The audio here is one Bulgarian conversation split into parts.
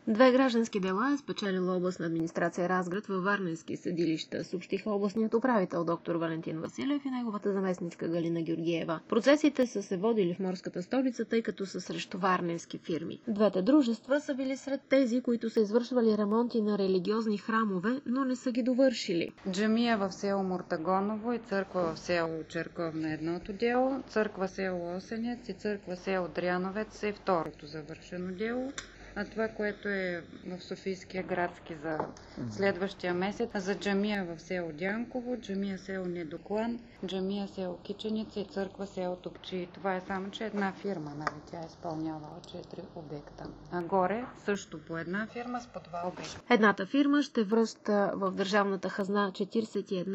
2 граждански дела е спечелила областна администрация Разград във варненски съдилища, съобщиха областният управител доктор Валентин Василев и неговата заместничка Галина Георгиева. Процесите са се водили в морската столица, тъй като са срещу варненски фирми. Двете дружества са били сред тези, които са извършвали ремонти на религиозни храмове, но не са ги довършили. Джамия в село Муртагоново и църква в село Черковна едното дело, църква село Осенец и църква село Дряновец е второто завършено дело. А това, което е в Софийския градски за следващия месец, за джамия в село Дянково, джамия село Недоклан, джамия село Киченица и църква село Топчи. Това е само, че една фирма, нали, тя изпълнявала 4 обекта. А горе също по една фирма с по 2 обекта. Едната фирма ще връща в държавната хазна 41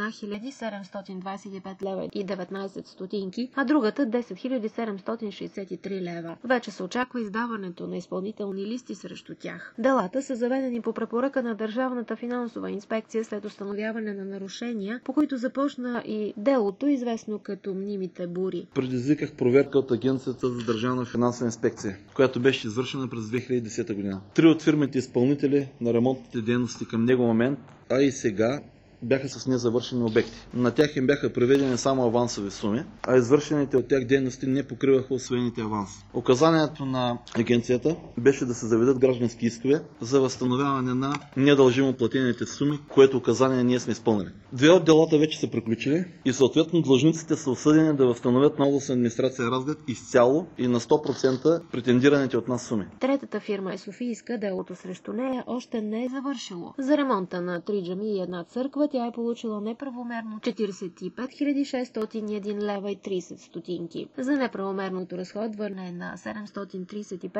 725 лева и 19 стотинки, а другата 10 763 лева. Вече се очаква издаването на изпълнителни листи срещу тях. Делата са заведени по препоръка на Държавната финансова инспекция след установяване на нарушения, по които започна и делото, известно като мнимите бури. Предизвиках проверка от Агенцията за Държавна финансова инспекция, която беше извършена през 2010 година. 3 от фирмите изпълнители на ремонтните дейности към него момент, а и сега, бяха с незавършени обекти. На тях им бяха преведени само авансови суми, а извършените от тях дейности не покриваха усвоените аванси. Указанието на агенцията беше да се заведат граждански искове за възстановяване на недължимо платените суми, което указание ние сме изпълнили. 2 от делата вече са приключили и съответно длъжниците са осъдени да възстановят на областна администрация Разград изцяло и на 100% претендираните от нас суми. Третата фирма е софийска, делото срещу нея още не е завършило. За ремонта на 3 джами и една църква тя е получила неправомерно 45 601 лева и 30 стотинки. За неправомерното разходване на 735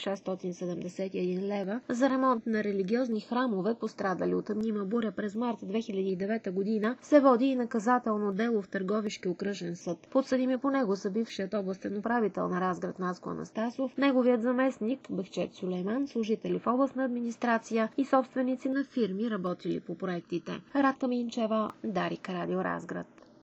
671 лева за ремонт на религиозни храмове, пострадали от мнима буря през март 2009 година, се води и наказателно дело в Търговишки окръжен съд. Подсъдими по него са бившият областен управител на Разград Наско Анастасов, неговият заместник Бехчет Сулейман, служители в областна администрация и собственици на фирми, работили по проектите. Каминчева, Дарик, Радио Разград.